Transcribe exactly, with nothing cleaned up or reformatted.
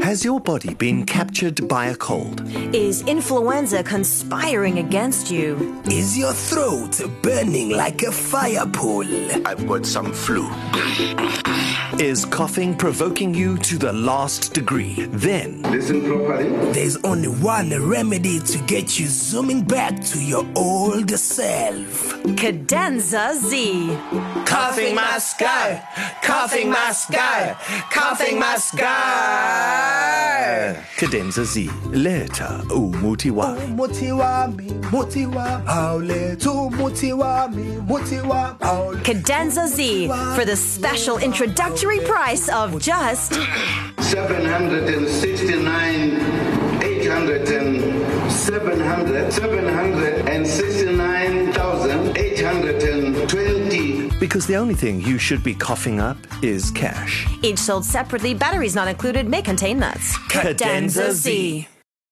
Has your body been captured by a cold? Is influenza conspiring against you? Is your throat burning like a fire pole? I've got some flu. Is coughing provoking you to the last degree? Then Listen properly. There's only one remedy to get you zooming back to your old self. Cadenza Z. Coughing my sky, coughing my sky, coughing my sky. Cadenza Z. Leta umuti wami. Umuti wami, muti wa haule tu muti wami, muti wa haule. Cadenza Z for the special introductory price of just seven hundred sixty-nine, eight hundred seven hundred, seven hundred sixty-nine thousand eight hundred twenty. Because the only thing you should be coughing up is cash. each sold separately. Batteries not included. May contain nuts. Cadenza Z.